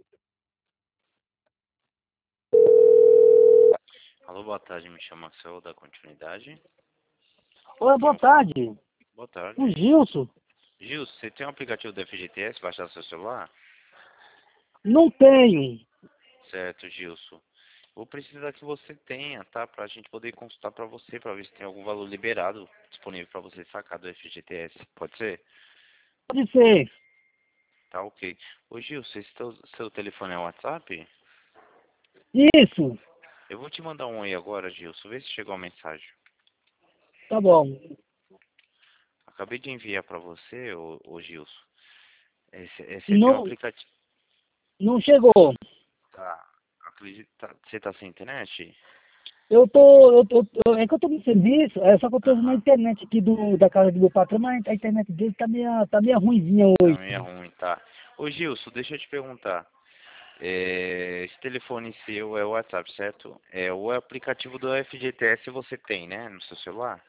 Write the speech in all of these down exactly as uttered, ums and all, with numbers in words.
Alô, boa tarde, me chamo Axel, da continuidade. Oi, boa tarde. Boa tarde. O Gilson. Gil, você tem um aplicativo do F G T S baixado no seu celular? Não tenho. Certo, Gilson. Vou precisar que você tenha, tá? Pra gente poder consultar pra você, pra ver se tem algum valor liberado disponível pra você sacar do F G T S. Pode ser? Pode ser. Tá, ok. Ô, Gil, seu, seu telefone é o WhatsApp? Isso. Eu vou te mandar um aí agora, Gilson. Vê se chegou a mensagem. Tá bom. Acabei de enviar pra você, ô, ô Gilson. Esse, esse tem um Não, aplicativo. não chegou. Tá. Acredita. Você tá sem internet? Eu tô, eu, tô- eu- é que eu tô no serviço, é só que eu tô na Aham. internet aqui do, da casa do meu patrão, mas a internet dele tá meio, tá meio ruimzinha hoje. Também é ruim, tá. Ô Gilson, deixa eu te perguntar. É, esse telefone seu é o WhatsApp, certo? É o aplicativo do F G T S você tem, né? No seu celular?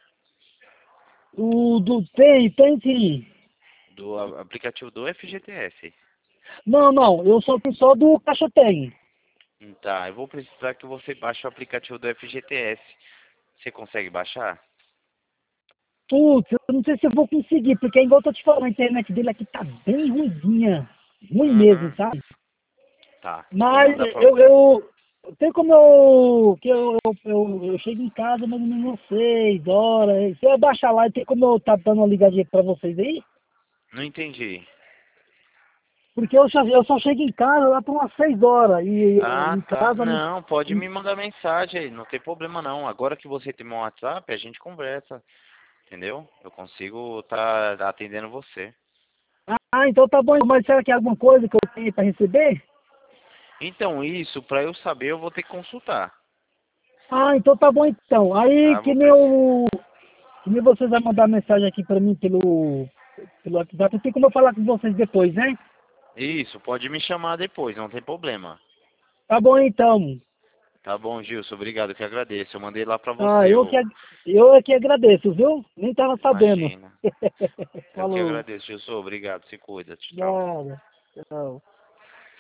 O do tem, tem sim. Do a- aplicativo do F G T S. Não, não, eu só tenho só do Caixa Tem. Hum, Tá, eu vou precisar que você baixe o aplicativo do F G T S. Você consegue baixar? Putz, eu não sei se eu vou conseguir, porque igual eu tô te falando, a internet dele aqui tá bem ruimzinha. Ruim mesmo, Uhum. sabe? Tá, eu vou Mas mandar pra eu, você. eu tem como eu, que eu, eu, eu, eu chego em casa mais ou menos seis horas. Se eu baixar lá, tem como eu tá dando uma ligadinha pra vocês aí? Não entendi. Porque eu só, eu só chego em casa lá por umas seis horas. E Ah, em tá. casa não. Não, pode me mandar mensagem aí, não tem problema não. Agora que você tem meu WhatsApp, a gente conversa, entendeu? Eu consigo tá atendendo você. Ah, então tá bom. Mas será que é alguma coisa que eu tenho pra receber? Então, isso, pra eu saber, eu vou ter que consultar. Ah, então tá bom então. Aí Tá, que vou nem, precisar. eu, que nem vocês vão mandar mensagem aqui pra mim pelo, pelo WhatsApp. Tem como eu falar com vocês depois, né? Isso, pode me chamar depois, não tem problema. Tá bom então. Tá bom, Gilson, obrigado, que agradeço. Eu mandei lá pra Ah, você, eu que, eu ag- eu é que agradeço, viu? Nem tava sabendo. imagina. Eu que Falou. agradeço, Gilson, obrigado, se cuida, tchau. Nada. Tchau.